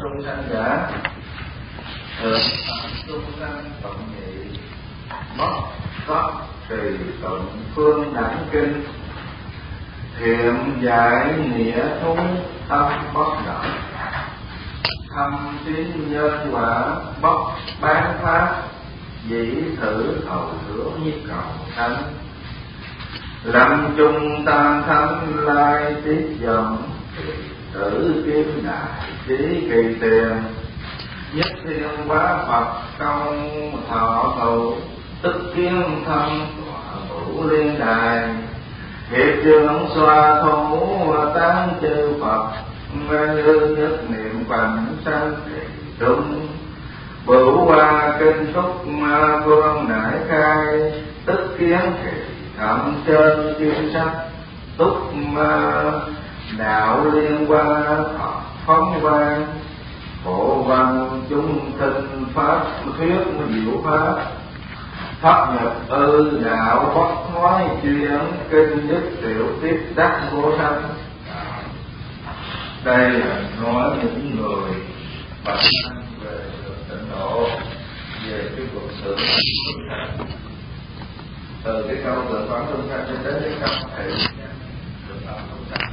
chúng sanh giả, thượng chúng sanh cộng nhị, mất pháp trì tụng phương đẳng kinh, thiện giải nghĩa thú tâm bất động, thâm tín nhân quả bất bán pháp, dĩ thử hầu hướng nhiếp cầu thánh, lâm chung tam thánh lai tiết dòng, tử kim đại trí kỳ tiền, nhất thiên quá Phật công thọ thụ, tức kiến thân tọa thủ liên đài, hiệp trường xoa thủ tán chư Phật, như nhất niệm phần sanh trì trung, bửu hoa kinh thúc phương nải khai, tức kiến kỳ thậm chân kim sắc, túc đạo liên hoa phóng vang, phổ văn chúng tinh pháp thuyết diệu pháp, pháp nhập đạo bất nói chuyện, kinh nhất tiểu tiếp đắc vô sanh. Đây là nói những người bậc về tịnh độ, về cái cuộc sự từ cái câu tượng phẩm tương sanh cho đến cái câu thị tượng phẩm tương sanh,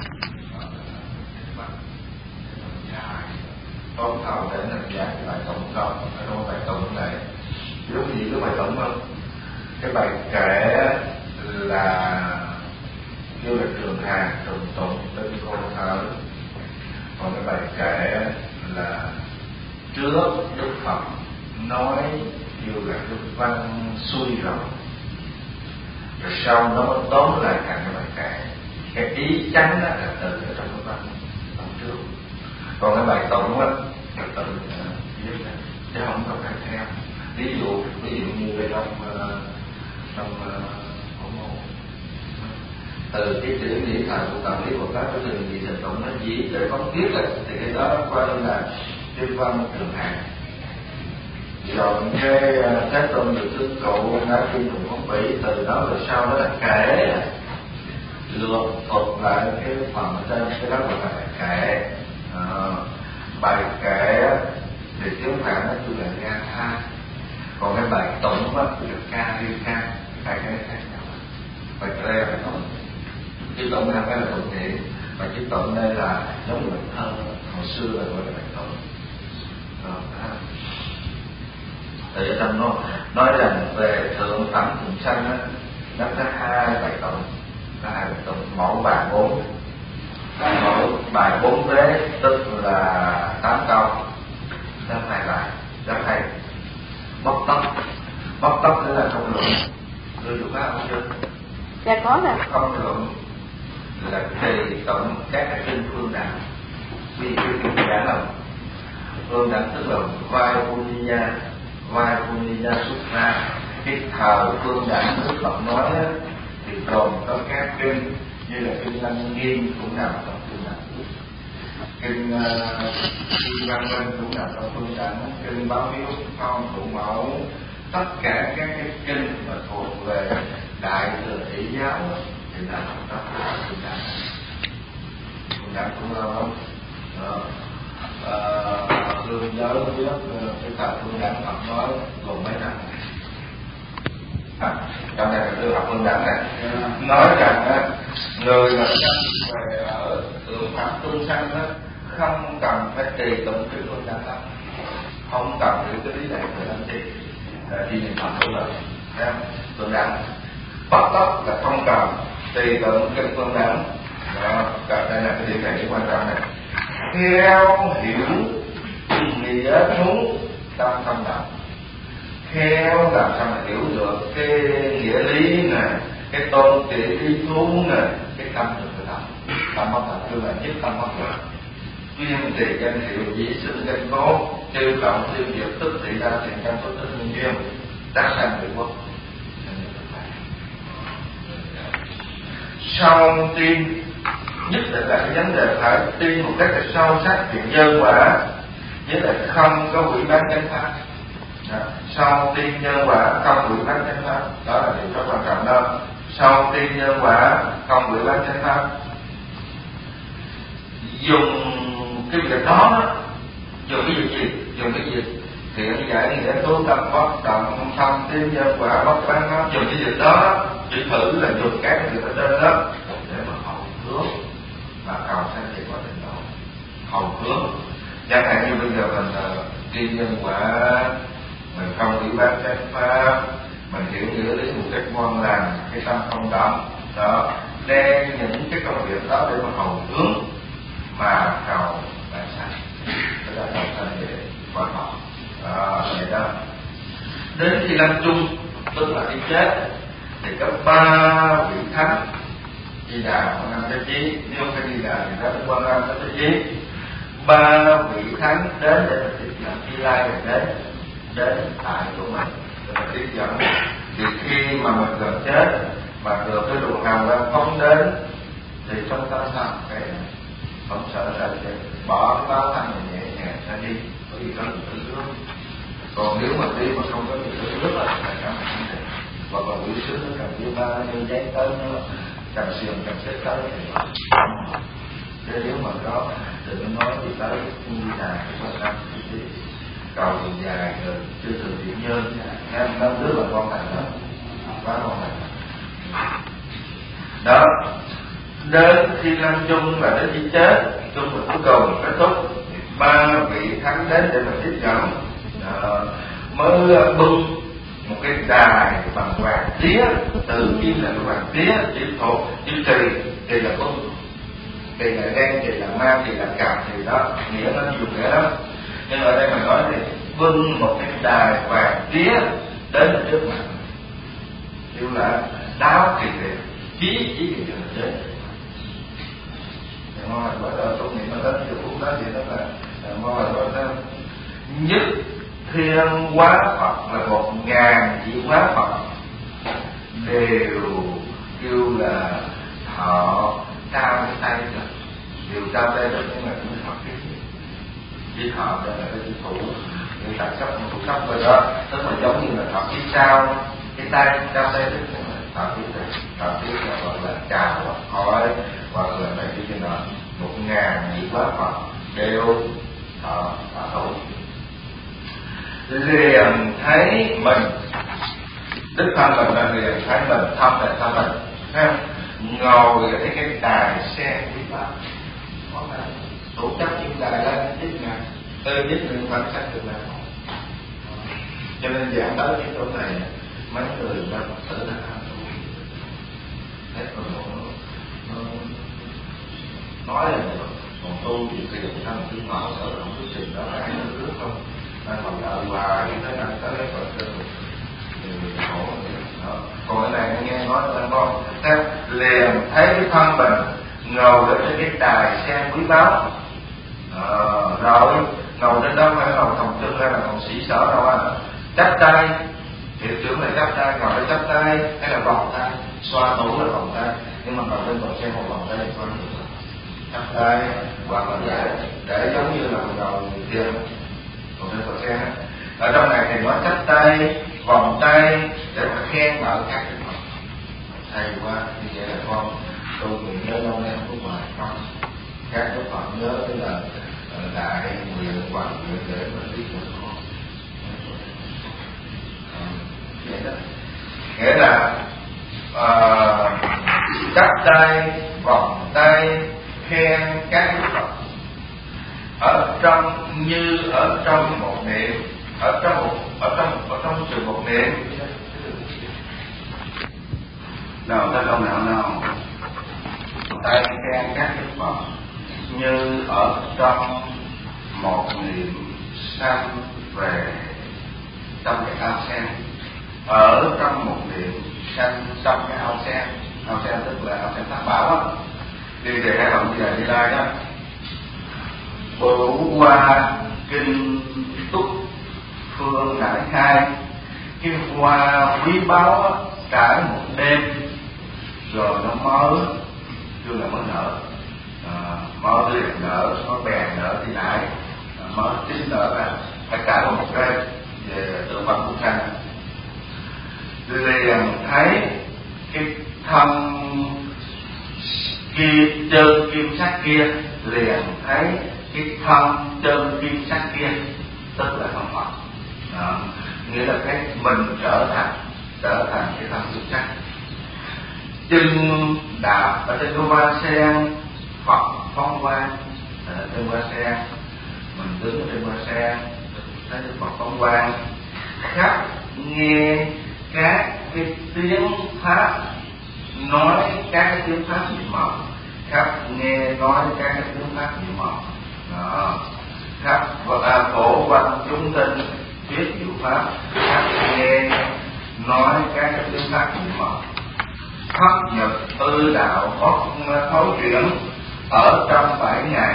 có thầu để làm giải cái bài tụng không? Trong bài tụng này giống như cái bài tụng không? Cái bài kệ là kêu là trường hàng trùng tụng tinh khôn thở, còn cái bài kệ là trước Đức Phật nói kêu là Đức Văn xuôi rộng, rồi sau nó mới tóm lại thành cái bài kệ. Cái ý chánh là từ ở trong cái văn tụng trước, còn cái bài tụng á là tự viết ra chứ không có phải theo. Ví dụ như về trong Phổ Môn, từ cái chữ nghĩa thời của tạm lý Bồ Tát của từ gì thành tụng nó chỉ để phóng viết á, thì cái đó coi như là chuyên văn trường hàng. Rồi cái Thế Tôn được Sư Cụ đã chuyên dùng phóng bỉ, từ đó rồi sau đó là kể lược thuật lại cái phần ở trên, cái đó gọi là bài kệ. Bài kệ thì tiếng Phạn nó kêu là ga tha, còn cái bài tụng á kêu là ca ri ca, hai cái khác nhau. Bài kệ là tụng, chữ tụng là cái là tụng niệm, và chữ tụng đây là giống như bài thơ, hồi xưa là gọi là bài tụng. Thì ở trong nó nói rằng về thượng phẩm chúng sanh á, nó có hai bài tụng, mỗi bài 4. Mỗi bài 4 vế tức là 8 câu, trong 2 bài, rất hay. Bóc tóc tức là không luận, người dùng có không chưa? Dạ có nè. Không luận là tùy tụng các cái kinh phương đẳng, vì cái kinh đẳng là phương đẳng tức là vai Punya xuất ra. Cái thời phương đẳng Đức Phật nói á, thì gồm có các kinh như là kinh Lăng Nghiêm cũng nằm trong phương đẳng, kinh Văn Minh cũng nằm trong phương đẳng, kinh Báo Hiếu Phong Phụ Mẫu, tất cả các cái kinh mà thuộc về Đại Thừa Thị Giáo thì nằm trong phương đẳng. Phương đẳng cũng lâu lắm. Tôi nhớ biết cái thời phương đẳng Phật nói gồm mấy năm. Trong này là tôi học phương đẳng này nói rằng người mà về ở thượng phẩm tương sanh đó không cần phải trì tụng cái phương đẳng lắm, không cần phải cái lý này để làm gì, chỉ niệm Phật đủ rồi. Phương đẳng bắt tóc là không cần trì tụng cái phương đẳng. Đây là cái điểm này quan trọng này. Theo hiểu nghĩa thú tâm không động, theo làm sao mà hiểu được cái nghĩa lý này, cái tôn trị ý thú này, cái tâm được cái tâm bất thậtคือlà nhất tâm bất thật. Duyên thì danh hiệu dĩ sinh danh cố, chư cộng chư diệt tức thị đa thiện căn bất tức nhân duyên, tác sanh bị quốc. Sau tin nhất định là cái vấn đề phải tin một cách là sâu sắc chuyện nhân quả, với lại không có hủy bán chánh pháp. Sau tin nhân quả không hủy bán chánh pháp, đó là điều rất quan trọng đó. Sau tin nhân quả không hủy bán chánh pháp, dùng cái việc đó, dùng dùng cái dịch thiện giải nghĩa tu tâm bất động thông tin nhân quả bất bán pháp, dùng cái dịch đó chỉ thử là dùng các dịch ở trên đó để mà hậu hướng và cầu sanh về quá trình đó. Hậu hướng chẳng hạn như bây giờ mình đi nhân quả, mình không ủy ban chánh pháp, mình hiểu nghĩa lý một cách ngon lành, cái tâm không động đó, đem những cái công việc đó để mà hậu hướng mà cầu bản sanh, đó là cầu sanh về quả Phật. Vậy đó. Đến khi lâm chung, tức là khi chết, thì có 3 vị thánh Di Đà Quan Âm Thế Chí, nếu không phải Di Đà thì đó là Quan Âm Thế Chí. 3 vị thánh đến để mà tiếp nhận Như Lai, đến tại của mình để mà tiếp dẫn. Thì khi mà mình gần chết mà được cái luồng hào quang phóng đến thì trong tâm sao cái không sợ là sẽ bỏ cái báo thân này nhẹ nhàng ra đi, bởi vì có những thứ nước. Còn nếu mà đi mà không có những thứ nước là cảm không được. Hoặc là quỷ sứ nó cầm với 3 như giấy tới nó cầm xiềng cầm xếp tới thì chứ nếu mà có đừng nói gì tới Di Đà cái quan tâm thì cầu dài rồi chưa thường thiện nhân năm đứa là con thành đó, quá con thành đó. Đến khi lâm chung là đến khi chết, chung là cuối cùng kết thúc, 3 vị thánh đến để mà tiếp dẫn, mới bưng một cái đài bằng vàng tía, từ khi là vàng tía chỉ thuộc chỉ kỳ là bưng, kỳ là đen, kỳ là ma, kỳ là cạp, thì đó nghĩa nó dùng nghĩa đó. Nhưng ở đây mình nói thì bưng một cái đài vàng tía đến trước mặt, kêu là đáo kỳ liệt, chí kỳ là chết. Ngon là bởi đời công nghiệm mà đến giờ phút đó thì nó là ngon là bởi đó nhất thiên hóa Phật là 1000 vị hóa Phật đều kêu là họ trao cái tay được, đều trao tay được, nhưng mà cũng Phật cái chỉ họ đây là cái thủ như tại sắp thủ sắp rồi đó, tức là giống như là Phật chỉ trao cái tay trao tay được, Phật biết gọi là chào hỏi hoặc là này cái đó 1000 vị hóa Phật đều họ thủ liền thấy mình, Đức Thanh mình là liền thấy mình, thăm là thăm mình, thấy ngồi ở cái đài sen quý bảo, có là tổ chức những đài lên tiếp ngài, tôi biết mình quan sát được là cho nên giảng tới cái chỗ này mấy người ra Phật tử là hết rồi nói là còn tu thì khi được thân thứ màu sợ không biết trình đó là nó trước không, nên mà đợi hoài như thế này tới lấy Phật tử thì khổ đó. Còn cái này nghe nói là con theo liền thấy cái thân mình ngồi ở trên cái đài sen quý báu, rồi ngồi trên đó phải ngồi thòng chân hay là còn sĩ sở đâu à, chắp tay, hiệu trưởng là chắp tay, ngồi để chắp tay hay là vòng tay, xoa thủ là vòng tay, nhưng mà ngồi trên bậc sen một vòng tay thì xoa thủ chắp tay, hoặc là để giống như là ngồi thiền còn trên bậc sen. Ở trong này thì nói chắp tay, vòng tay để mà khen ngợi các cái Phật. Hay quá, như vậy là con tu nguyện nhớ lâu nay không có ngoài không, các cái Phật nhớ cái là đại nguyện hoặc nguyện để mà biết được con. Vậy đó, nghĩa là chắp tay, vòng tay, khen các cái Phật ở trong, như ở trong một niệm, ở trong trường một niệm. Nào ta câu nào tay khen các cái Phật như ở trong một niệm sanh về trong cái ao sen, ở trong một niệm sanh trong cái ao sen tức là ao sen Tam Bảo á, đi về hai lòng như là Như Lai đó. Bửu hoa kinh túc phương đại khai, cái hoa quý báu á, cả một đêm rồi nó mới kêu là mới nở, mới liền nở, mới bèn nở thì lại mới chín nở ra, phải cả một đêm về tượng Phật Bổn Sanh. Liền thấy cái thân kim chân kim sắc kia, liền thấy cái thân chân kim sắc kia tức là thân Phật. Nghĩa là cái mình trở thành cái thân xuất sắc. Chân đạp ở trên hoa sen, Phật phong quang trên hoa sen, mình đứng trên hoa sen thấy Đức Phật phong quang, khắp nghe các cái tiếng pháp nói các cái tiếng pháp nhiệm màu, khắp nghe nói các cái tiếng pháp nhiệm màu, khắp phổ quanh chúng sinh biết diệu pháp, khắp nghe nói các cái tiếng pháp nhiệm màu, khắp nhật tư đạo thấu chuyển ở trong 7 ngày,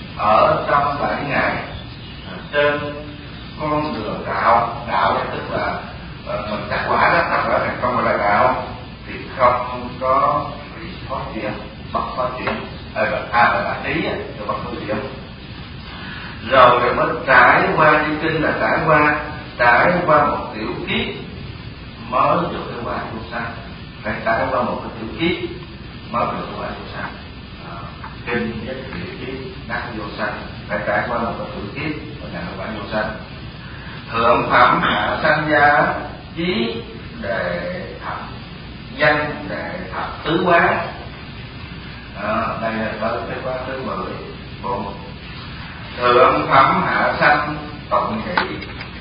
trên con đường đạo này tức là mình đắc quả đó, đắc quả thành công là đạo thì không có bị khó chuyện, bất khó chuyện, là trí rồi bất khó chuyện. Rồi mới trải qua đi kinh là trải qua một tiểu kiếp mới được cái quả vô sanh, phải trải qua một cái tiểu kiếp mới được cái quả vô sanh. Kinh nhất tiểu kiếp đắc vô sanh, phải trải qua một cái tiểu kiếp mới nhận được quả vô sanh. Thượng phẩm hạ sanh giá chí đệ thập danh đệ thập tứ quán. Đây là cái quán thứ 14. Thượng phẩm hạ sanh tụng nghị.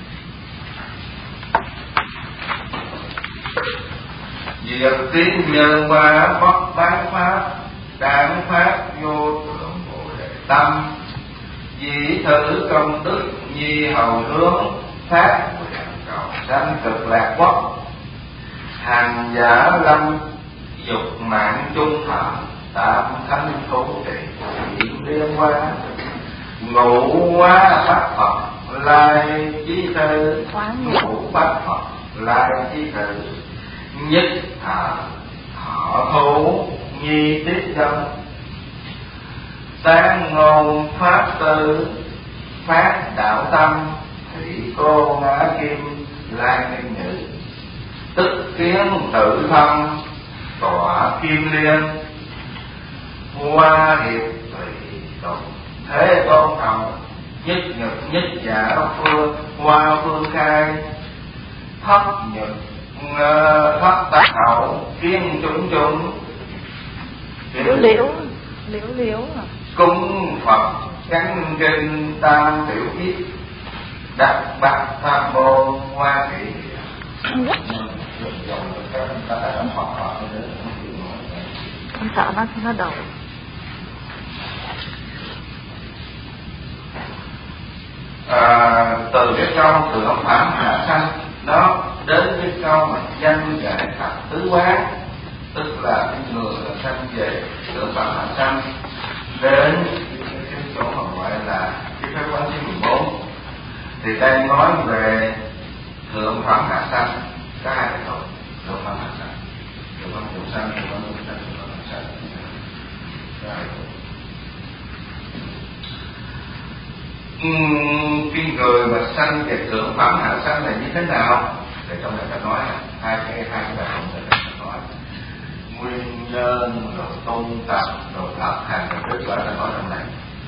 Diệt tiến nhân qua bất bán pháp, đảng pháp vô thượng bồ đề tâm. Dĩ thử công đức nhi hầu hướng, phát nguyện cầu sanh cực lạc quốc. Hành giả lâm dục mạng chung thọ, tạm thánh thú trì hiện liên hoa. Ngũ hóa bát Phật lai chí thư, ngũ bát Phật lai chí thư. Nhất thọ thủ nhi tiết dân, sáng ngôn pháp tư phát đạo tâm. Thị cô ngã kim lai minh nhữ, tức kiến tự thân tọa kim liên. Hoa hiệp tùy tục thế tôn hồng, nhất nhật nhất giả phương hoa phương khai. Thất nhật thất tác hậu kiến chúng liễu cung Phật cánh kinh tam tiểu kiếp, đặt bát tham môn hoa thị. Con sợ nó đầu. Từ cái câu thượng phẩm hạ sanh nó đến cái câu mà danh giải thập tứ quán, tức là cái người là sanh về thượng phẩm hạ sanh, đến cái chỗ mà gọi là cái pháp quán thứ 14. Thì đây nói về thượng phẩm hạ sanh có hai cái tội: thượng phẩm hạ sanh, thượng phẩm chủ sanh, thượng phẩm chủ sanh, thượng phẩm hạ sanh. Cái người mà sanh về thượng phẩm hạ sanh là như thế nào? Thì trong này ta nói hai cái bài học này ta nói nguyên nhân, rồi tu tập, rồi lập hành, rồi kết quả ta nói trong này.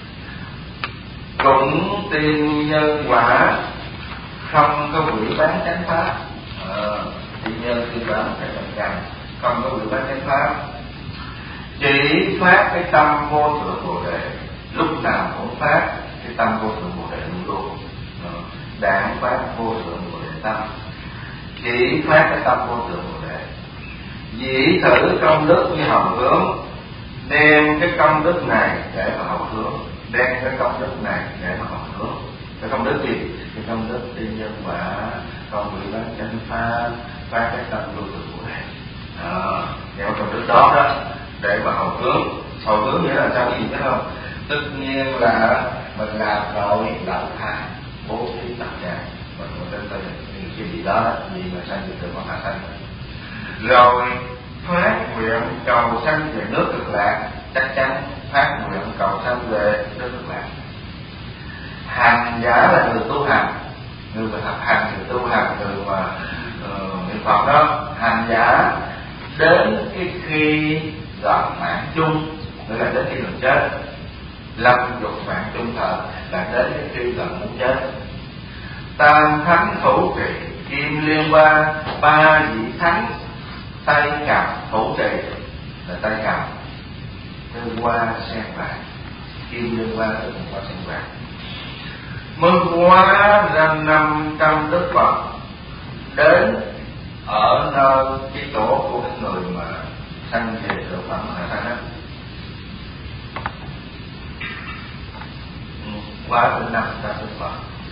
Cũng tiền nhân quả, không có quỷ bán chánh pháp. Tiền nhân tiên bán phải bằng căn, không có quỷ bán chánh pháp. Chỉ phát cái tâm vô thượng bồ đề, lúc nào cũng phát cái tâm vô thượng bồ đề luôn luôn. Đảng phát vô thượng bồ đề tâm, chỉ phát cái tâm vô thượng bồ đề. Dĩ thử công đức như hồng hướng, đem cái công đức này để mà hồng hướng, đem cái công đức này để mà hồng hướng. Cái công đức gì? Cái công đức tiên nhân quả, không bị bán chánh pháp, phát cái tâm vô thượng bồ đề. Đem công đức đó để mà hồng hướng. Hồng hướng nghĩa là sao, gì biết không? Tất nhiên là mình làm rồi đạo thà, bố thí tất cả, mình đến tới cái gì đó gì mà sanh về thượng phẩm hạ sanh. Rồi phát nguyện cầu sanh về nước Cực Lạc, chắc chắn phát nguyện cầu sanh về nước Cực Lạc. Hành giả là người tu hành, người mà học hành, người tu hành, người mà niệm Phật đó. Hành giả đến cái khi gần mạng chung, nghĩa là đến khi gần chết. Lâm dục mạng chung thời là đến cái khi gần muốn chết. tam thánh thủ trì kim liên hoa, ba vị thánh tay cầm thủ trì là tay cầm cái hoa sen vàng, kim liên hoa tức là hoa sen vàng. Mừng hóa ra 500 đức Phật đến ở nơi cái chỗ của cái người mà sanh về được phẩm hạ sanh đó. Qua từ 500 đức Phật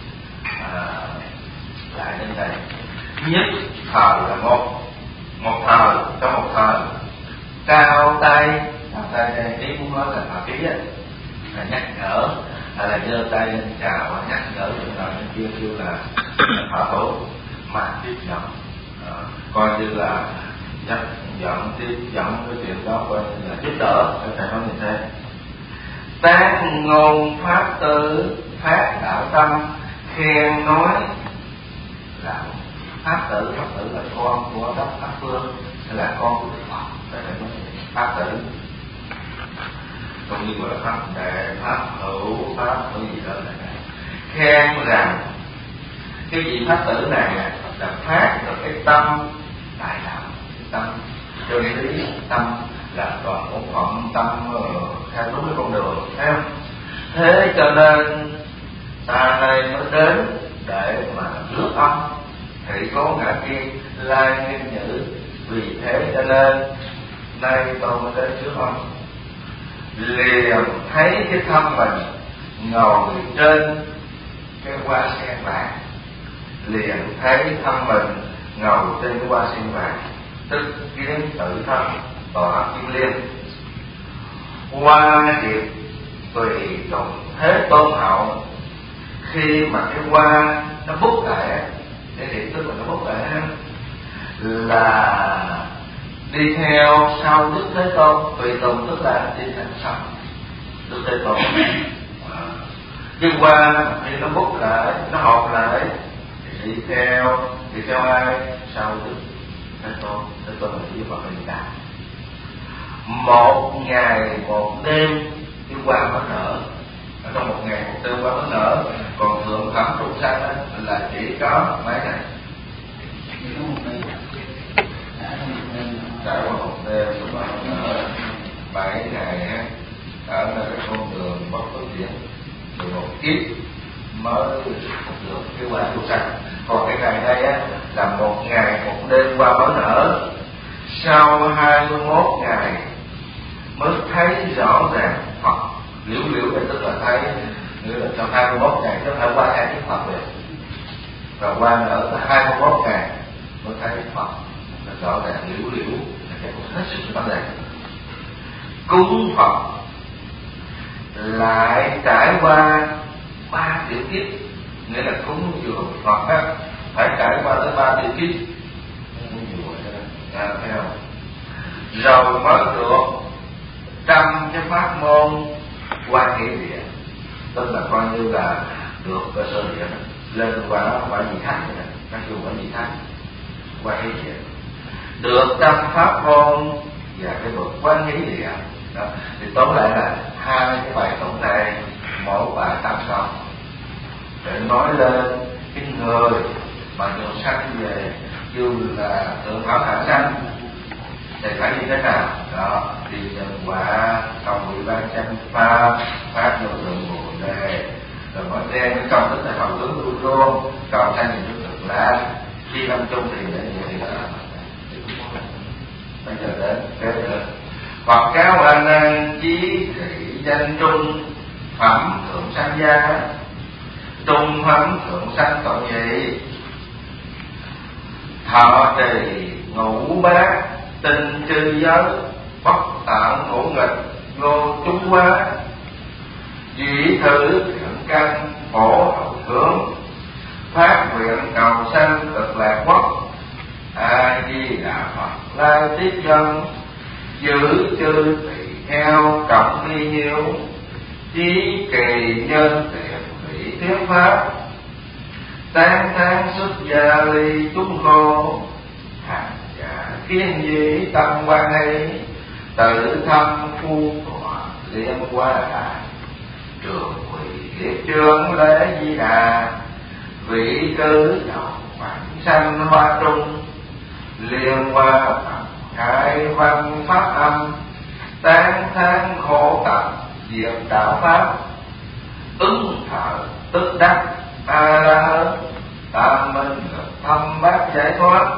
lại đến đây. Nhất thờ là một thờ, trong một thờ cao tay đây ý muốn nói là hòa khí á, là nhắc nhở, là giơ tay lên chào nhắc nhở những người bên kia kêu là thọ thủ mà tiếp nhận, coi như là nhắc dẫn tiếp dẫn cái chuyện đó, coi như là giúp đỡ. Thầy nói như thế. Tác ngôn pháp tử phát đạo tâm khen nói là pháp tử là con của Đốc Pháp Phương, là con của Đức Phật. Thầy nói pháp tử cũng như gọi là pháp đệ, pháp hữu, pháp hữu gì đó là khen rằng cái vị pháp tử này là phát được cái tâm đại đạo, cái tâm chân lý, tâm là còn bổn phận, tâm theo đúng cái con đường, thấy không? Thế cho nên ta đây mới đến để mà rước ông thị cố ngã kia lai nghiêm nhữ. Vì thế cho nên nay tôi mới đến trước ông, liền thấy cái thân mình ngồi trên cái hoa sen vàng, liền thấy thân mình ngồi trên cái hoa sen vàng, tức kiến tự thân tọa kim liên. Hoa điệp tùy tùng thế tôn hậu, khi mà cái hoa nó bút lại, cái điệp tức là nó bút lại là đi theo sau Đức Thế Tôn. Tùy tùng tức là đi theo sau Đức Thế Tôn. Nhưng qua khi nó bút lại, nó họp lại thì đi theo ai? Sau Đức Thế Tôn. Thế Tôn là chỉ Phật Di Đà. Một ngày một đêm cái hoa mới nở, ở trong một ngày một đêm hoa mới nở. Còn thượng phẩm chúng sanh là chỉ có mấy ngày, trải qua một đêm chúng ta ở 7 ngày ở cái con đường bất phát triển từ một kiếp mới được cái quả tu sanh. Còn cái ngày đây là một ngày một đêm qua mới nở, sau 21 ngày mới thấy rõ ràng Phật. Liễu này tức là thấy, nghĩa là trong 21 ngày tức là qua hai cái Phật rồi, và qua nở là 21 ngày mới thấy Phật rõ ràng. Liễu là cái cũng hết sức rõ ràng. Cúng Phật lại trải qua 3 tiểu kiếp, nghĩa là cúng dường Phật á phải trải qua tới 3 tiểu kiếp, thấy không? Rồi mới được trăm cái pháp môn qua nghĩa địa, tức là coi như là được cơ sở địa lên qua vị thánh, các trường quả vị thánh qua nghĩa địa, được trăm pháp môn và cái bậc quan nghĩa địa đó. Thì tóm lại là 2 cái bài tụng này, mỗi bài 8 câu để nói lên cái người mà được sanh về dù là thượng phẩm hạ sanh thì phải như thế nào đó, thì nhân quả cầu vị ban sanh pháp phát vô thượng bồ đề, rồi mới đem cái công đức là hậu tướng tu luôn, cầu sanh những đức thực lạc khi lâm chung thì để như vậy đó. Bây giờ đến kế nữa, Phật cáo A Nan chí thị danh trung phẩm thượng sanh gia, trung phẩm thượng sanh tội nhị, thọ trì ngũ bát tinh chư giới, bất tạo ngũ nghịch vô chúng hóa, dĩ thử thiện căn phổ hậu hướng, phát nguyện cầu sanh cực lạc quốc. A Di Đà Phật lai tiếp dân, giữ chư tỳ theo cộng ly nhiêu, chí kỳ nhân tiện vị thuyết pháp, tán xuất gia ly chúng cô, hành giả kiên dĩ tâm quan hệ, tự thân phu tọa liên qua đại, trường quỳ kiếp trương lễ Di Đà, vị cứ dòng vãng sanh hoa trung, liên hoa khai văn pháp âm, tán thán khổ tập diệt đạo pháp, ứng thở tức đắc a la hán, tam minh thâm bát giải thoát.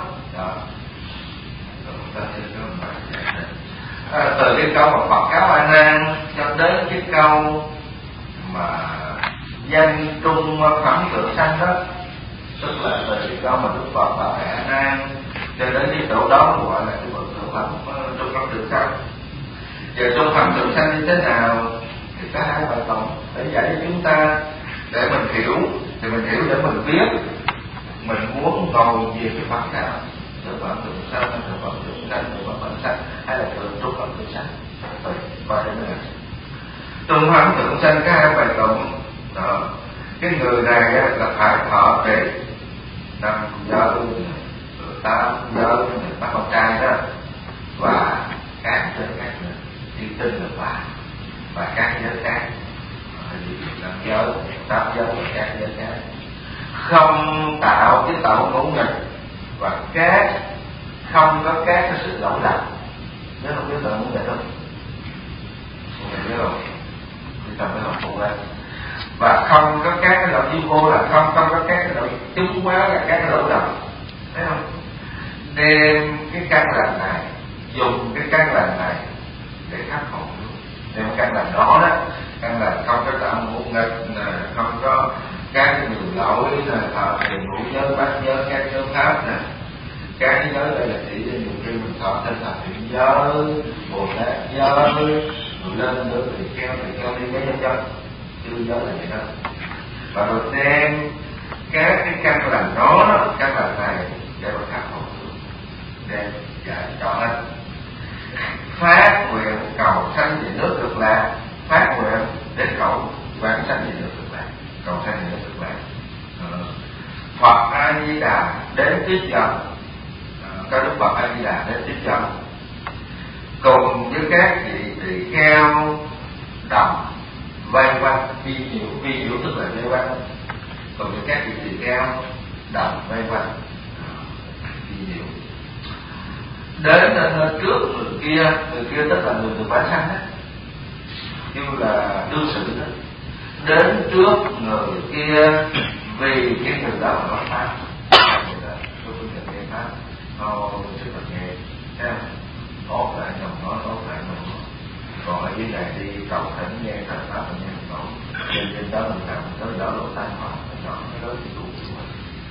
Từ cái câu mà Phật cáo A Nan cho đến cái câu mà danh trung phẩm thượng sanh đó, tức là từ cái câu mà Đức Phật bảo A Nan cho đến cái chỗ đó gọi là cái bậc thượng phẩm trung phẩm thượng sanh. Và trung phẩm thượng sanh như thế nào thì có hai bài tổng để giải cho chúng ta để mình hiểu, thì mình hiểu để mình biết mình muốn ngồi về cái phẩm nào, thượng phẩm thượng sanh, thượng phẩm thượng sanh, thượng phẩm thượng sanh hay là trung phẩm thượng sanh. Và đây là trung phẩm thượng sanh có hai bài tổng đó. Cái người này là phải thọ trì 5 giờ 8 giờ bắt con trai đó, và các giới khác nữa, như tinh là và các giới khác, 5 giờ 8 giờ và các giới khác, không tạo cái tạo ngũ nghịch, và các không có các cái sự lỗi lầm. Nhớ không biết tạo ngũ nghịch không? Mình nhớ không? Đi cầm cái hộp phụ lên. Và không có các cái lỗi du vô là không có các cái lỗi chúng quá là các cái lỗi lầm. Thấy không? Đem cái căn lành này, dùng cái căn lành này để khắc phục. Đem cái căn lành đó đó, căn lành không có tạo ngũ nghịch, không có các cái đường lỗi là thọ trì ngũ giới, bát giới, các giới pháp nè. Các cái giới đây là chỉ cho nhiều khi mình thọ thêm thập thiện giới, bồ tát giới, rồi lên nữa thì keo đi cái cho chư giới là vậy đó. Và rồi đem các cái căn lành đó, căn lành này để mà khắc phục, đem giải cho hết. Phát nguyện cầu sanh về nước Cực Lạc, phát nguyện để cầu vãng sanh về nước Cực Lạc, cầu sanh về nước Cực Lạc. Phật A Di Đà đến tiếp dẫn, có Đức Phật A Di Đà đến tiếp dẫn, cùng với các vị tỳ kheo đồng vây quanh vi diệu tức là vây quanh, cùng với các vị tỳ kheo đồng vây quanh vi diệu. Đến trước người kia tức là người được vãng sanh đó, như là đương sự đó, đến trước người kia vì cái người đó mà nói pháp, tôi không nhận nghe pháp, rất là nghe, thấy không? Tốt lại nhầm nói, tốt lại nhầm nói. Còn ở dưới này đi cầu thỉnh nghe thành pháp và nghe một tổ, trên đó mình làm tới đó lỗ tai họ, nó cái đó thì đủ rồi.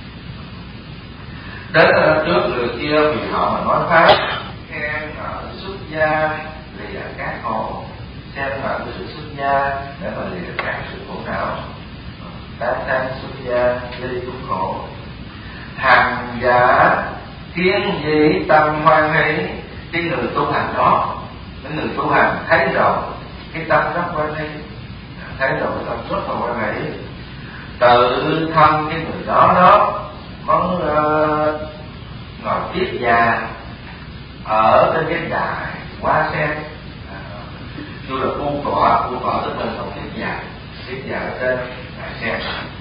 Đến trước người kia vì họ mà nói pháp, khen ngợi xuất gia lìa các hồ, khen ngợi sự xuất gia để mà lìa các sự khổ não, tán thán xuất gia lyทุกข์khổ. Hành giả kiến dĩ tâm hoan hỷ, cái người tu hành đó, cái người tu hành thấy rồi cái tâm rất hoan hỷ, thấy rồi cái tâm rất là hoan hỷ, tự thân cái người đó muốn ngồi tiếp già ở trên cái đài hoa sen, như là cu cỏ tức là ngồi tiếp già ở trên đài sen.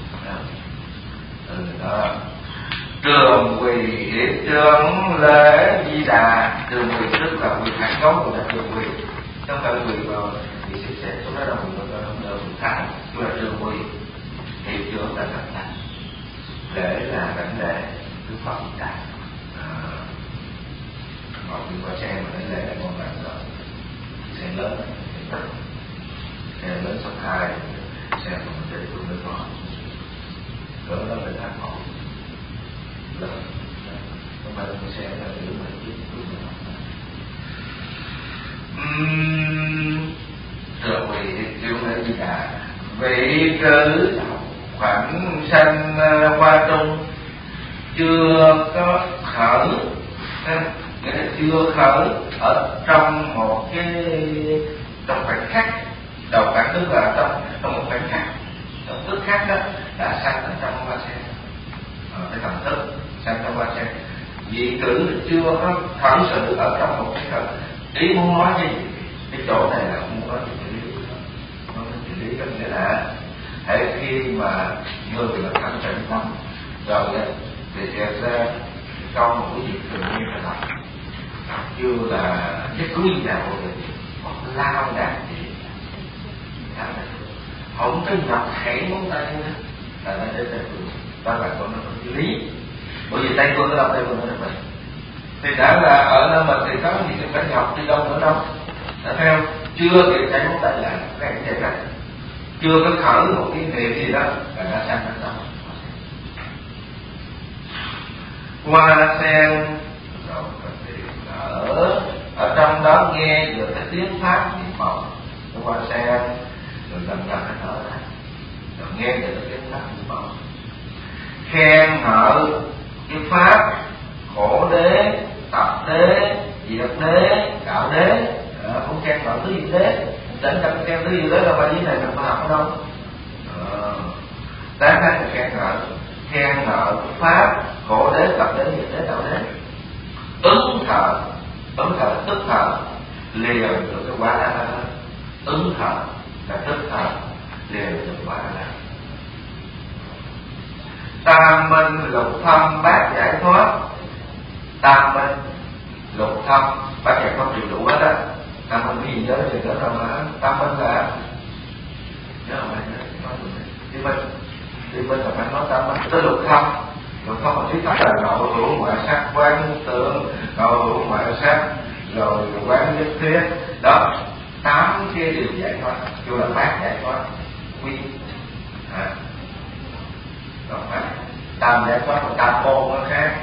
Đó. Trường quỳ hiệp trường lễ Di Đà, trường quỳ tức là quỳ hạt giống của là trường quỳ, không phải quỳ vào thì sẽ số đó là quỳ thẳng, tức là trường quỳ. Hiệp trường là thật thành, lễ là đảnh lễ Đức Phật Di Đà. Ngồi đi qua xe mà đảnh lễ là con bạn rồi, xe lớn, xe lớn số 2, xe của mình để của nước ngọt. Cỡ đó là thang hộ lớn, không phải là một xe là giữ mình biết rồi quỳ kêu lễ Di Đà, vị cứ khoảnh sanh hoa trung, chưa có khởi, nghĩa là chưa khởi ở trong một cái trong khoảnh khắc, đầu khoảnh tức là trong một khoảnh khắc, trong tức khắc đó đã sanh ở trong hoa sen, cái thần thức sanh trong hoa sen. Vị cử chưa có thật sự ở trong một cái thần. Ý muốn nói cái gì? Cái chỗ này là muốn nói cái lý, nói cái lý có nghĩa là hễ khi mà người là cảnh tỉnh tâm rồi thì sẽ trong một cái việc tự nhiên là làm chưa là cái túi nào rồi một lao đàn gì không có nhập khẽ ngón tay nữa là nó để tay phương đó là con nó có lý bởi vì tay phương ở đâu tay phương ở đâu mình thì đã là ở nơi mình thì có gì phải nhập đi đâu nữa đâu đã theo chưa kịp tay ngón tay là cái vậy đó chưa có khởi một cái niệm gì đó là đã sang đến đó hoa sen rồi ở trong đó nghe được cái tiếng pháp niệm phật cái hoa sen rồi dần dần nó thở ra rồi nghe được cái tiếng pháp niệm phật khen ngợi cái pháp khổ đế tập đế diệt đế đạo đế cũng khen ngợi thứ gì đế chẳng cần khen thứ gì đế là bài dưới này mình có học ở đâu đáng khác là khen ngợi pháp khổ đế tập đế diệt đế đạo đế ứng thờ tức thờ liền được cái quả A La ứng thờ là tức thờ liền được quả A La tam minh lục thâm bát giải thoát tam minh lục thâm bát giải thoát đều đủ hết á tam minh cái gì giới thì đó là tam minh là nhớ không ai nói đi bên là phải nói tam minh tới lục thâm là thuyết pháp là nội hữu ngoại sắc quán tưởng nội hữu ngoại sắc rồi quán nhất thiết đó 8 cái điều giải thoát kêu là bát giải thoát quy tam giải thoát và tam môn nó khác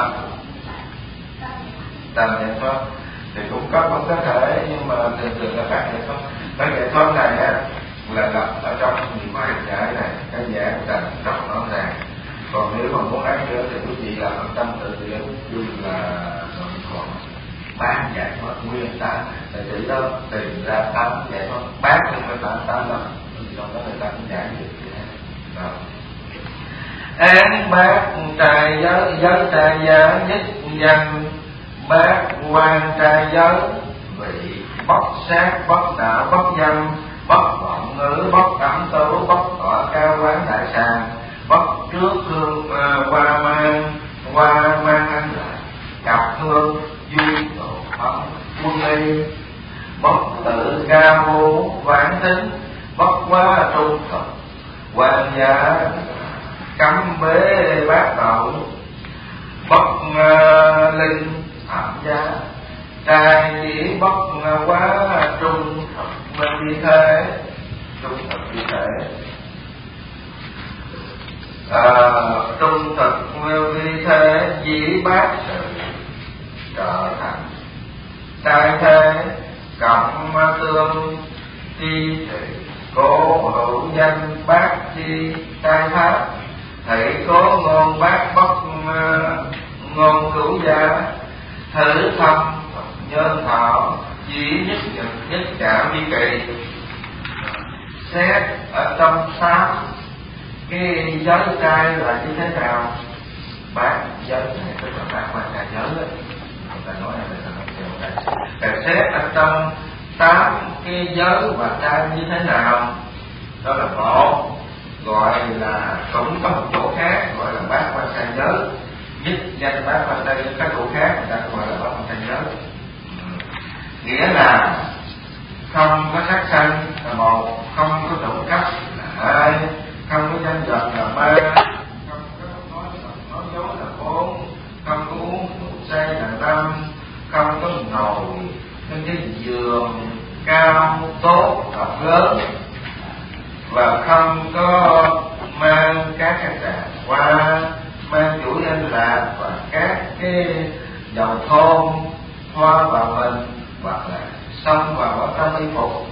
tam giải thoát thì cũng có thể nhưng mà thường là bát giải thoát này á là gặp ở trong những bài giải này cái giảng thành rất rõ ràng. Còn nếu mà muốn ăn nữa thì quý vị làm ở tâm tự điển dùng là còn bán giải thoát nguyên tán để chỉ đó tìm ra 8 giải thoát bán không phải 8 lần trong đó người ta cũng giải được đó. Án bát trai giới trai giá nhất danh bát quan trai giới vị bất sát bất đạo bất danh bất vọng ngữ bất ẩm tố bất tọa cao quán đại sàng bất trước hương qua mang ăn lại cặp hương duy độ phẩm quân ly bất tự ca mô vãn tính bất quá trung thực quan gia cấm bế bát đậu bất linh thảm gia trai chỉ bất quá trung thực vì thế trung thực vì thế trung thực vì thế dĩ bát sự trở thành trai thế cộng tương chi thị cố hữu danh bát chi trai pháp thị cố ngôn bát bất ngôn cửu gia thử thâm nhân thọ chỉ nhất nhật nhất trả vi kỳ xét ở trong 8 cái giới trai là như thế nào bát giới này tức là bát quan trai giới đó người ta nói là người ta nói theo đây xét ở trong 8 cái giới và trai như thế nào đó là một gọi là cũng có một chỗ khác gọi là bát quan trai giới nhất danh bát quan trai giới các chỗ khác người ta gọi là bát quan trai giới nghĩa là không có sát sanh là một không có trộm cắp là hai không có danh vật là ba không có nói dối là 4 không có uống rượu say là 5 không có ngồi trên cái giường cao tốt rộng lớn và không có mang các cái trà hoa mang chủ danh lạc và các cái dầu thơm hoa vào mình hoặc là xông vào ở trong y phục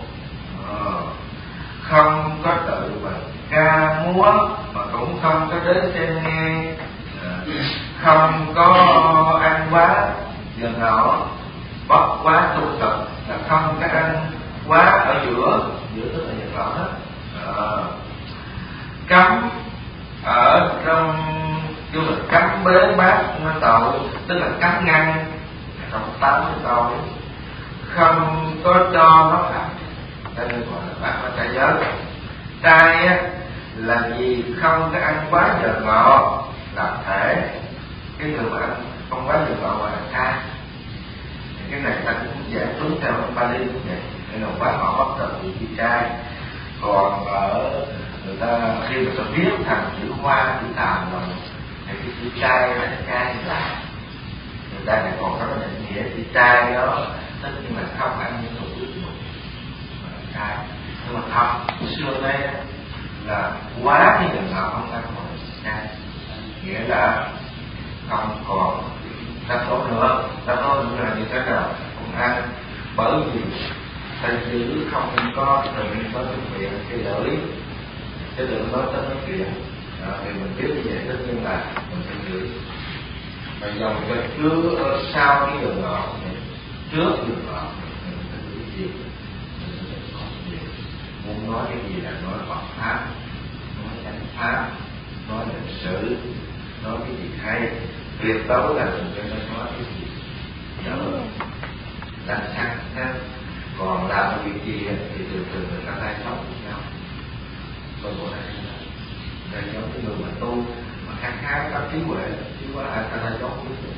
không có tự mình ca múa mà cũng không có đến xem nghe không có ăn quá giờ nọ bất quá tu tập là không có ăn quá ở giữa tức là giờ nọ đó cấm ở trong kêu là cấm bế bát tội tức là cấm ngăn trong 8 cái tội không có cho nó làm cho nên gọi là bát quan trai giới trai á là vì không có ăn quá giờ ngọ là thể. Cái người mà ăn không quá giờ ngọ mà là tha. Cái này ta cũng giải đúng theo ông Bali cũng vậy. Nên là quá họ bắt đầu bị chi trai. Còn ở người ta khi mà ta viết thành chữ hoa chữ tàm rồi thì cái chữ trai là trai là người ta lại còn có cái định nghĩa chữ trai đó, tất nhiên là không ăn những đồ ướt nhục trai. Nhưng mà thật xưa đây là quá cái đường nào không ăn một trai, nghĩa là không còn đáp tố nữa. Đáp tố nữa là như thế nào? Không ăn, bởi vì thành chữ không có tự có thực hiện cái lưỡi, cái lưỡi nói tới nói chuyện thì mình biết như vậy tất nhiên là mình phải giữ. Và dòng cho trước sau cái đường ngọ, trước đường ngọ mình phải giữ gì, mình phải có gì. Muốn nói cái gì là nói Phật pháp, nói chánh pháp, nói lịch sử, nói cái gì hay, tuyệt đối là mình phải nói cái gì dở đánh sắc ha. Còn làm cái việc gì thì thường người ta tay sống với nhau. Còn bộ này là giống cái người mà tu mà khá có trí huệ, chứ có ai ta tay sống với người.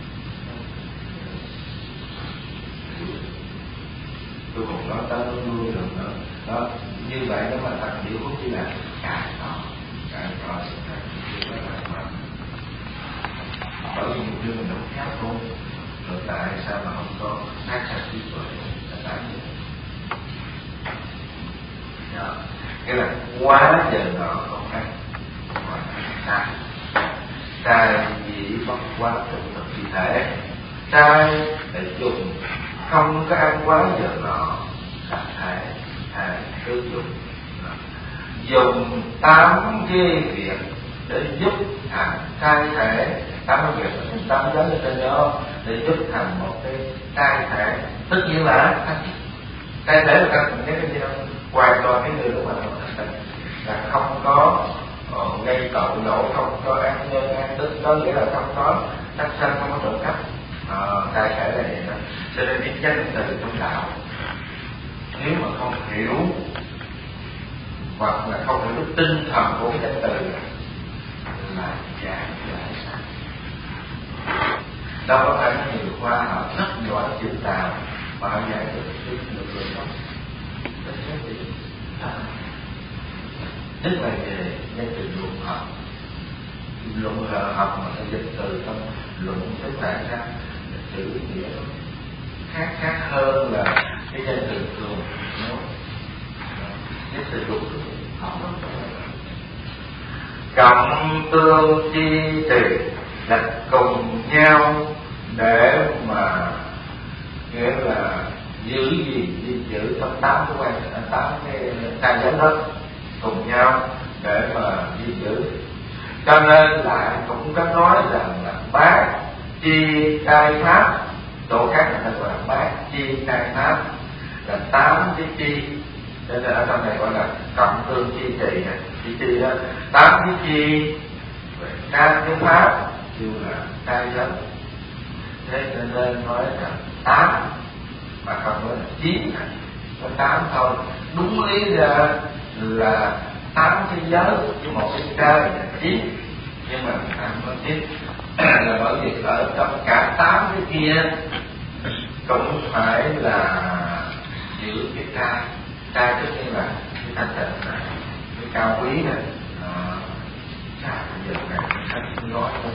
Tôi còn nói tới nuôi được nữa. Đó, như vậy đó mà thật hiểu cũng chỉ là cải tạo sự thật chứ đó là mà bởi vì như mình không khéo thôi. Rồi tại sao mà không có tác sanh trí tuệ là tại gì? Đó. Cái là quá giờ nọ không ăn, sai. Sai vì bất quá tụng tập thi thể. Sai để dùng không có ăn quá giờ nọ là thể cứ dùng 8 cái việc để giúp thành trai thể. 8 cái việc 8 giới ở trên đó để giúp thành một cái trai thể. Tất nhiên là trai thể là các cái gì đâu, hoàn toàn cái người lúc mà là không có gây tội lỗi, không có ăn nhân ăn đức, có nghĩa là không có sát sanh, không có trộm cắp. Trai thể là vậy đó. Cho nên cái danh từ trong đạo nếu mà không hiểu hoặc là không hiểu được tinh thần của cái danh từ là giải sai. Đâu có phải có nhiều khoa học rất giỏi chữ Tàu mà họ giải được người đó. Nhất là về danh từ luận học. Luận học mà phải dịch từ trong luận sẽ phải ra chữ nghĩa khác hơn là cái danh từ thường nói. Danh từ luận học cộng tương chi trì là cùng nhau để mà nghĩa là giữ gìn giữ trong 8 cái trai giới đó cùng nhau để mà giữ. Cho nên lại cũng có nói rằng là bát chi trai pháp, chỗ khác là gọi là bát chi trai pháp là 8 cái chi. Cho nên ở trong này gọi là cộng tương chi trì này, chi đó 8 cái chi về các cái pháp kêu là trai giới. Thế cho nên nói là 8 mà không nói là 9, có 8 thôi. Đúng lý ra là 8 cái giới với một cái trai là 9, nhưng mà không có 9 là bởi vì ở trong cả 8 cái kia cũng phải là giữ cái trai. Trai tất nhiên là cái thanh tịnh này, cái cao quý này. Bây giờ này không nói thôi.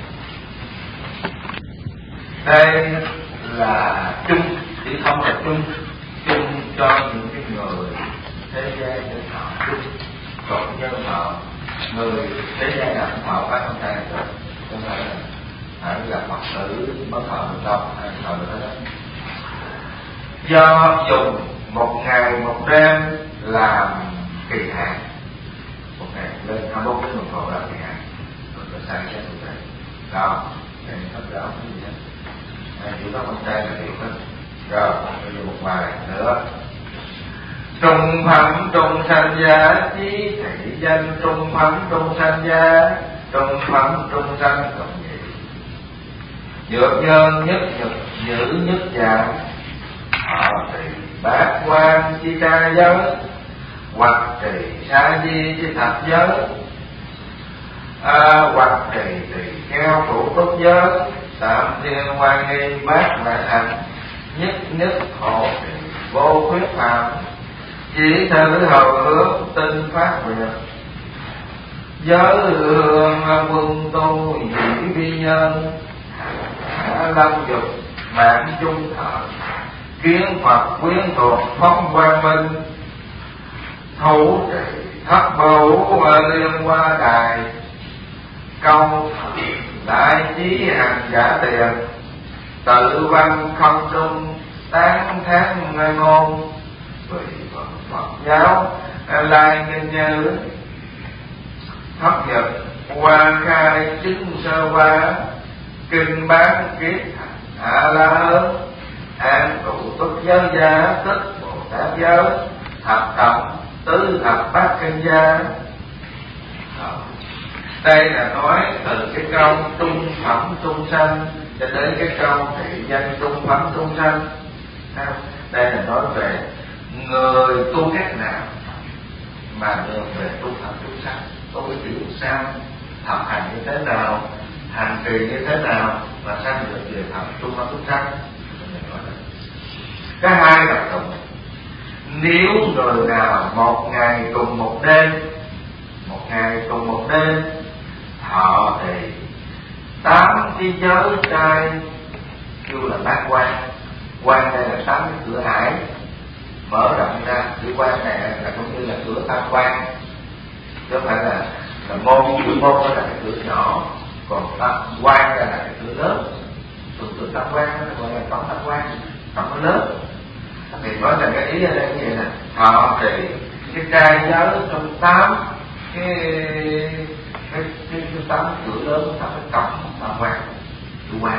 Đây là chung, chỉ không là chung cho những cái người thế gian để thọ chung, còn nhân thọ người thế gian nào cũng thọ phải không thầy? Không phải là phải là Phật tử mới thọ được đâu, hay thọ được hết. Do dùng 1 ngày 1 đêm làm kỳ hạn, 1 ngày lên 21 đến 11 là kỳ hạn, rồi có sai cái tụi này đó, cái này hết đó cái gì hết. Điều đó con trai là hiểu hết. Rồi bây giờ một bài nữa. Trung phẩm trung sanh giá chí thị danh, trung phẩm trung sanh giá, trung phẩm trung sanh cộng nhị. Nhược nhân nhất nhật giữ nhất dạng, họ thì bát quan chi trai giới, hoặc trì sa di với thập giới, hoặc trì tỳ kheo thủ túc giới, tam thiên quan nghi bát đại hạnh, nhất nhất hộ trì vô khuyết phạm, chỉ thử hầu hướng tinh phát nguyện, giới hương quân tu dĩ vi nhân, lâm dục mạng chung thọ, kiến Phật quyến thuộc phong quang minh, thủ trì thất bảo liên hoa đài, câu đại trí hàng giả tiền, tự văn không trung tán thán ngôn, vì Phật giáo lai nhân như, thất nhật hoa khai chứng sơ hoa, kinh bán kiết hạ la hớn, an trụ túc giới gia tích Bồ Tát giới, thập tập tứ thập bát kinh gia. Đây là nói từ cái câu trung phẩm trung sanh cho đến cái câu thị danh trung phẩm trung sanh. Đây là nói về người tu cách nào mà được về trung phẩm trung sanh, tu cái kiểu sao, học hành như thế nào, hành trì như thế nào mà sanh được về phẩm trung phẩm trung sanh. Cái hai đặc tụng, nếu người nào một ngày cùng một đêm, một ngày cùng một đêm thọ thì 8 cái giới trai, kêu là bát quan. Quan đây là 8 cái cửa ải mở rộng ra, cửa quan này là cũng như là cửa tam quan, chứ không phải là môn, cửa môn đó là cái cửa nhỏ, còn quan đây là cái cửa lớn. Cửa tam quan nó gọi là tổng tam quan, tổng nó lớn. Thì nói là cái ý ở đây như vậy nè, thọ thì cái trai giới trong 8 cái 8 cửa lớn, 8 cái cổng tam quan, chủ quan.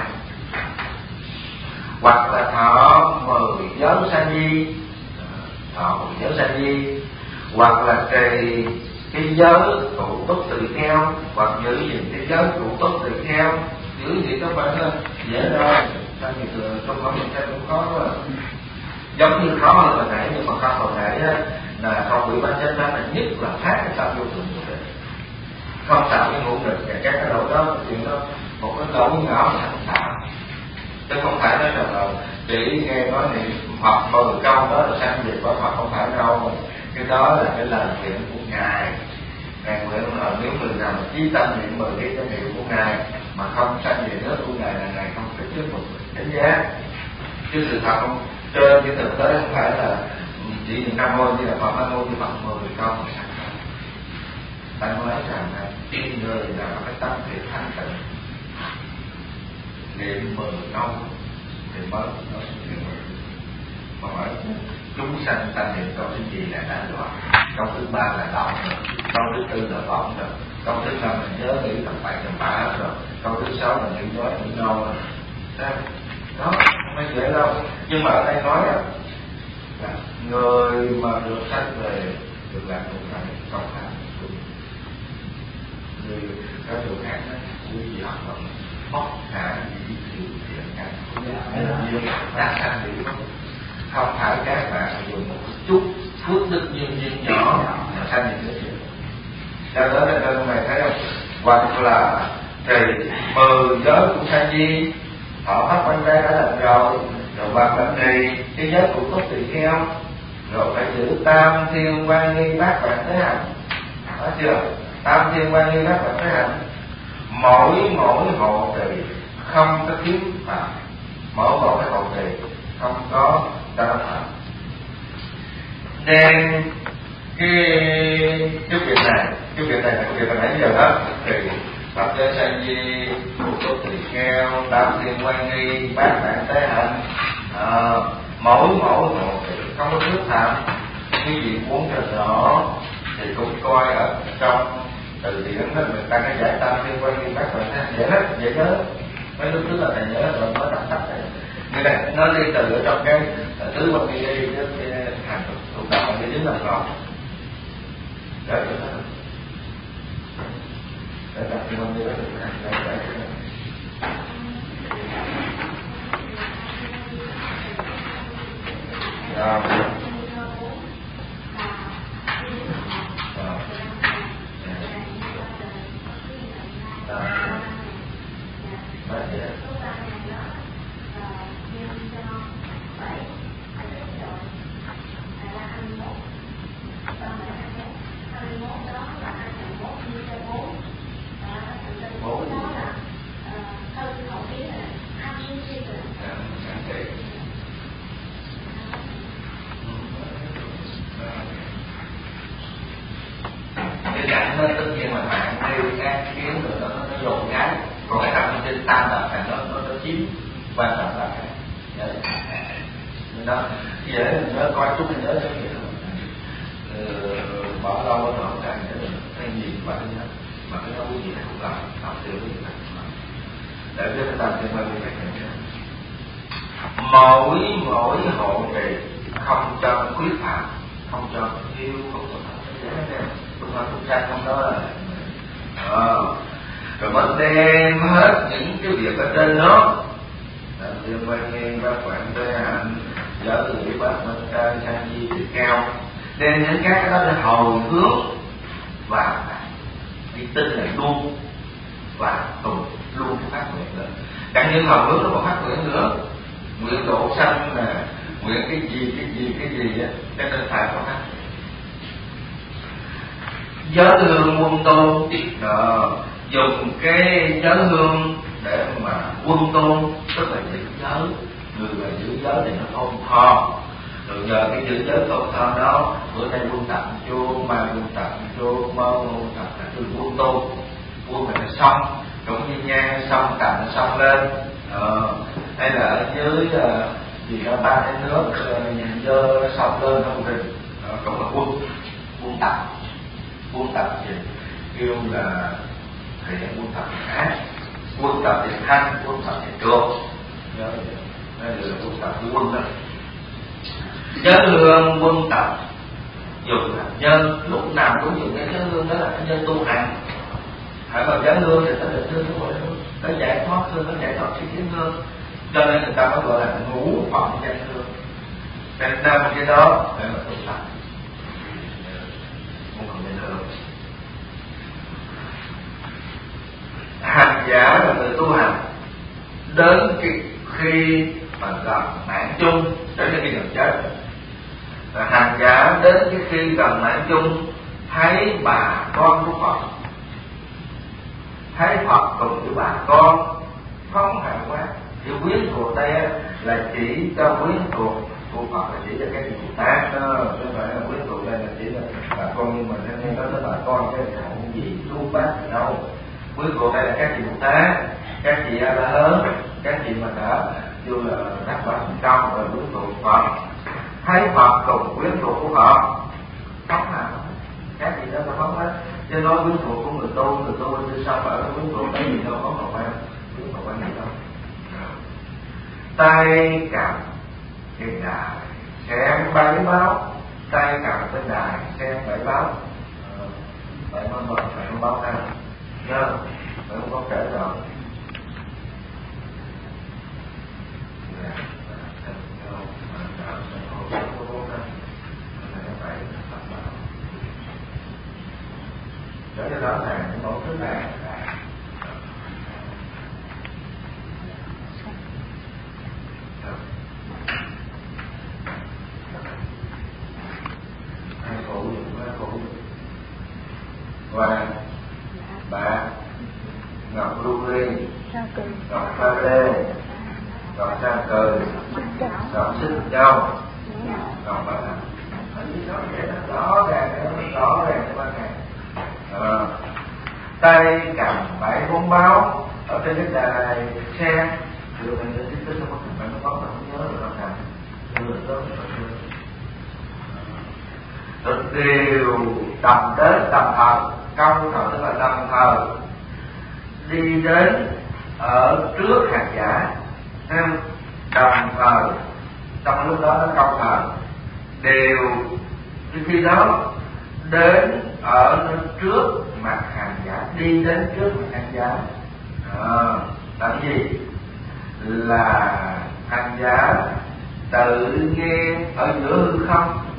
Hoặc là thọ 10 giới sa di, thọ 10 giới sa di, hoặc là trì cái giới trụ túc tỳ kheo, hoặc giữ gìn cái giới trụ túc tỳ kheo. Giữ gì các bạn ơi, dễ đâu, sao thì thường trong đó mình thấy cũng khó quá. Giống như khó hơn hồi nãy, nhưng mà không hồi nãy là không bị ban chân ra là nhất là phát cái tạo vô thường của mình, không tạo cái ngũ nghịch và các cái lỗi đó, chuyện đó một cái lỗi nhỏ là không tạo, chứ không phải nói là chỉ nghe nói thì học 10 câu đó là sanh về quả Phật, không phải đâu. Cái đó là cái lời nguyện của ngài. Ngài nguyện là nếu người nào mà chí tâm niệm 10 cái danh hiệu của ngài mà không sanh về nước của ngài là ngài không thích trước một đánh giá. Chứ sự thật không trên cái thực tế không phải là chỉ những Nam Mô như là Phật, Nam Mô như Phật 10 câu mà sanh ra. Ta nói rằng là người nào cái tâm thiện thanh tịnh niệm 10 câu thì mới có sự kiện. Mà hỏi chúng sanh ta niệm câu thứ gì là đã đoạn, câu thứ 3 là động rồi, câu thứ 4 là vọng rồi, câu thứ 5 là nhớ nghĩ tầm bậy tầm bạ rồi, câu thứ 6 là nghĩ nói nghĩ nâu rồi. Đó, không phải dễ đâu. Nhưng mà ở đây nói là người mà được sanh về được làm cũng phải công khai. Người có điều khác đó, quý vị học là bất khả dĩ thiện thiện căn, hay là duyên đã sanh đi. Không phải các bạn dùng một chút phước đức duyên nhỏ mà sanh những cái chuyện. Cho đó là nên mày thấy không? Hoặc là trì 10 giới của sa di, thọ pháp quan trai đã làm rồi hoặc là trì cái giới của túc tỳ kheo, rồi phải giữ tam thiên quan nghi bát vạn thế hành. Đó chưa? Tam thiên quan nghi bát vạn thế hành, mỗi hộ trì không có thiếu phạm, mỗi cái hộ trì không có ta phạm. Nên cái việc này là cái việc hồi nãy giờ đó, thì Phật giới sa di, túc tỳ kheo, tam thiên quan nghi, bát vạn thế hạnh, mỗi hộ thì không có thiếu phạm. Cái gì muốn cho rõ thì cũng coi ở trong từ điển đó, người ta cái giải tam thiên quan nghi bát vạn thế hạnh dễ lắm, dễ nhớ. Mấy lúc trước là thầy nhớ rồi mới đọc sách này. Như này nó đi từ ở trong cái tứ quan nghi đi chứ cái hành tụng đạo đi đến là rõ. Đấy là để đặt cái quan nghi đó được hành đấy. dồn ngái, còn cái tâm trên tam tập này nó chiếm quan trọng là cái nhớ nó dễ nhớ coi chút nhớ cho nghĩa bỏ lâu rồi không càng nhớ được hay nhìn vậy nhá mà cái nó quý vị không làm học điều quý vị để cho cái tâm trên bao nhiêu cái này mỗi hộ trì không cho khuyết phạm, không cho yêu, không cho không sanh không đó rồi mới đem hết những cái việc ở trên đó liên quan nghiên bác quản tế hạnh giáo lý bác minh ca sang di thì cao đem những cái đó để hồi hướng và đi tin là luôn và cùng luôn phát nguyện lên chẳng những hồi hướng nó còn phát nguyện nữa nguyện độ sanh nè nguyện cái gì á cho nên phải có phát giới hương quân tôn dùng cái giới hương để mà quân tôn tức là giữ giới người mà giữ giới thì nó ôn thọ rồi nhờ cái giữ giới ôn thọ đó bữa nay quân tập chuông mai quân tập chuông mơ quân tập là từ quân tôn quân là xong cũng như nhang xong cạnh xong lên hay là ở dưới gì đó ba cái nước dơ xong lên không rình cũng là quân tập gì kêu là thì quân tập ác quân tập thì thanh quân tập thì trượt đây là quân tập của quân đó giới hương quân tập dùng là nhân lúc nào cũng dùng cái giới hương đó là cái nhân tu hành phải vào giới hương thì nó được hương nó gọi hương nó giải thoát hương nó giải thoát cái kiến hương cho nên người ta mới gọi là ngũ phẩm danh hương nên năm cái đó để mà tu tập ngũ phẩm danh hương hành giả là người tu hành đến khi mà gặp nạn chung đến khi gần chết hành giả đến cái khi gần nạn chung thấy bà con của Phật thấy Phật cùng với bà con không hề quán thì quyến thuộc đây là chỉ cho quyến thuộc của Phật là chỉ cho cái gì Bồ Tát đó chứ không phải là quyến thuộc đây là chỉ là bà con như mình nên nói tới bà con cái hạng gì tu bác ở đâu quyến thuộc đây là các vị Bồ Tát các vị A La Hán các vị mà đã như là đắc quả thành công rồi quyến thuộc Phật thấy Phật cùng quyến thuộc của Phật không nào các vị đó là không hết chứ nói quyến thuộc của người tu thì sao phải quyến thuộc cái gì đâu có còn quan quyến thuộc quan gì đâu tay cầm cái đài xem bảy báo tay cầm cái đài xem bảy báo bảy báo ha nhớ phải không có kể rồi để cho đó là những mẫu thứ này vàng bạc ngọc lưu ly ngọc pha lê ngọc sa cừ ngọc xích châu ngọc bạc nó vậy đó rõ ràng cho ban ngày tay cầm bảy bốn báo ở trên cái đài xe thì mình sẽ tích nó không phải nó bóng mà không nhớ được đâu cả đưa tới rất đều tầm đến tầm thờ công thờ tức là tầm thờ đi đến ở trước hành giả tầm thờ trong lúc đó nó công thờ đều khi đó đến ở trước mặt hành giả đi đến trước mặt hành giả làm gì là hành giả tự nghe ở giữa hư không